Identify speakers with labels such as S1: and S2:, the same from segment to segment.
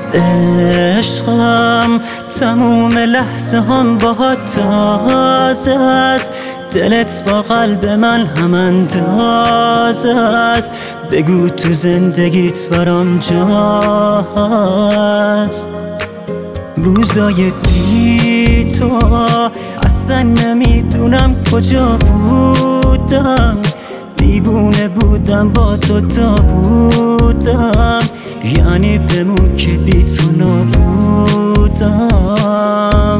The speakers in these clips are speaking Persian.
S1: عشقم تموم لحظه هم باهات تازه است، دلت با قلب من هم اندازه است. بگو تو زندگیت برام جاست. روزای بی تو اصلا نمیدونم کجا بودم، دیوونه بودم با تو تا بودم، یعنی بمون که بی تو نبودم.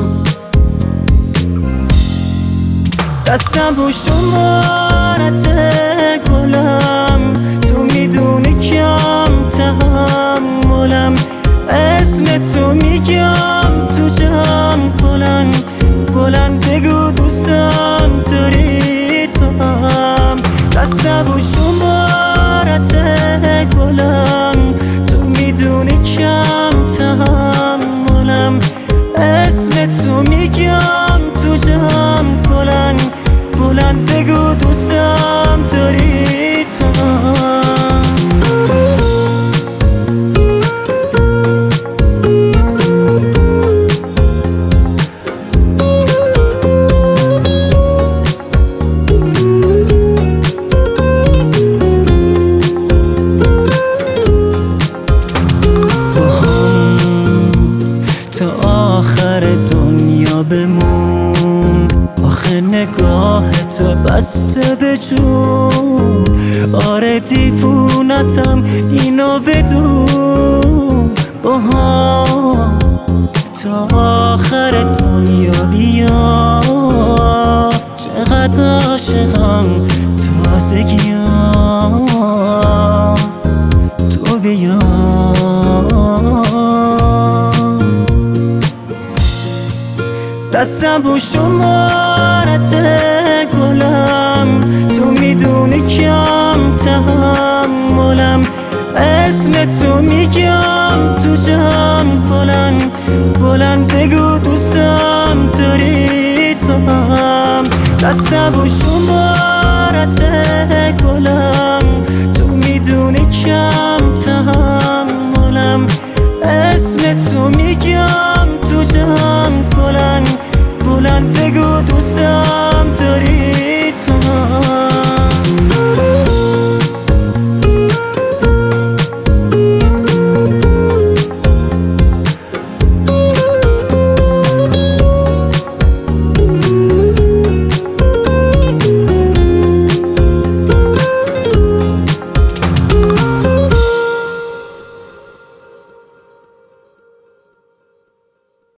S1: دستم و شمارت گلم، تو میدونی کم تحملم، اسم تو میگم تو جمع بلند بلند بگو دوستم داری تو هم. دستم و شمارت گلم، تو میدونی کم تحملم، اسم تو میگم تو جمع بلند بلند بگو دوستم داری تو هم. تا آخر دنیا بمون، آخه نگاه تو بسته به جون. آره دیوونتم اینو بدون، با هم تا آخر دنیا بیا. چقدر عاشقم تازگیام، تو بیا. دستم و شمارت گلم، تو میدونی کم تحملم، اسم تو میگم تو جمع بلند بلند بگو دوستم داری تو هم. دستم و شمارت گلم، تو میدونی کم تحملم، اسم تو میگم تو جمع